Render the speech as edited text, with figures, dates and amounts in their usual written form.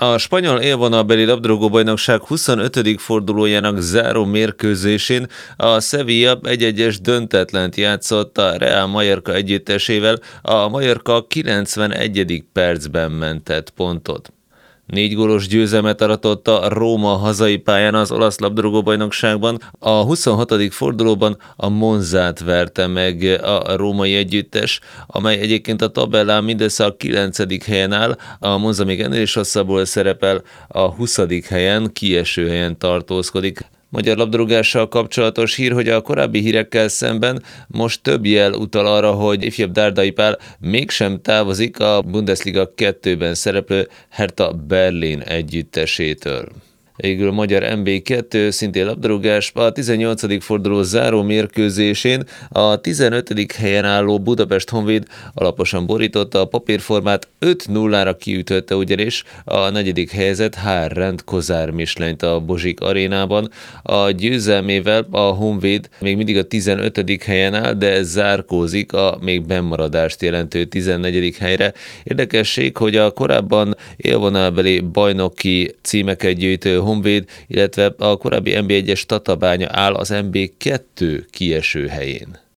A spanyol élvonalbeli labdarúgó-bajnokság 25. fordulójának záró mérkőzésén a Sevilla 1-1-es döntetlent játszott a Real Mallorca együttesével, a Mallorca 91. percben mentett pontot. 4 gólos győzelmet aratott a Róma hazai pályán az olasz labdarúgó-bajnokságban, a 26. fordulóban a Monzát verte meg a római együttes, amely egyébként a tabellán mindössze a 9. helyen áll, a Monza még ennél is rosszabbul szerepel, a 20. helyen, kieső helyen tartózkodik. Magyar labdarúgással kapcsolatos hír, hogy a korábbi hírekkel szemben most több jel utal arra, hogy ifjabb Dárdai Pál mégsem távozik a Bundesliga 2-ben szereplő Hertha Berlin együttesétől. Végül magyar NB2, szintén labdarúgás, a 18. forduló záró mérkőzésén a 15. helyen álló Budapest Honvéd alaposan borította a papírformát, 5-0-ra kiütötte ugyanis a 4. helyezett Hárrend Kozár Mislenyt a Bozsik arénában. A győzelmével a Honvéd még mindig a 15. helyen áll, de zárkózik a még bennmaradást jelentő 14. helyre. Érdekesség, hogy a korábban élvonalbeli bajnoki címeket gyűjtő Honvéd, illetve a korábbi NB1-es Tatabánya áll az NB2 kieső helyén.